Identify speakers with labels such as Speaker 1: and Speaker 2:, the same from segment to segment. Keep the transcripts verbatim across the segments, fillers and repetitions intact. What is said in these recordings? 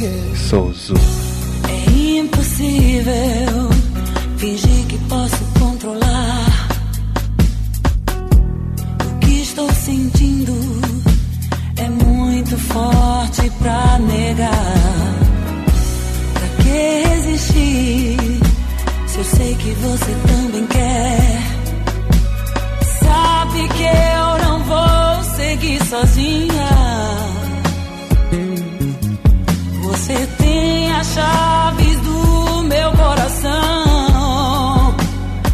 Speaker 1: Souza.
Speaker 2: É impossível fingir que posso controlar o que estou sentindo. É muito forte pra negar. Pra que resistir se eu sei que você também quer? Sabe que eu não vou seguir sozinha. Você tem as chaves do meu coração.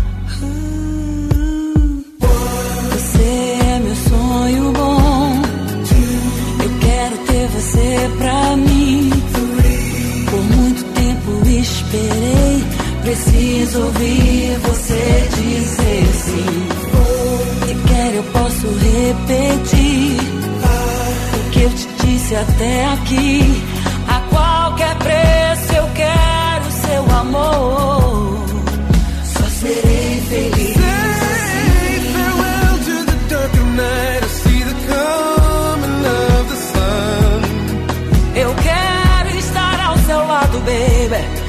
Speaker 2: Você é meu sonho bom. Eu quero ter você pra mim. Por muito tempo esperei. Preciso ouvir você dizer sim. Se quer eu posso repetir o que eu te disse até aqui. A qualquer preço eu quero seu amor. Só serei feliz assim.
Speaker 3: Farewell to the dark of night. I see the coming of the sun.
Speaker 2: Eu quero estar ao seu lado, baby.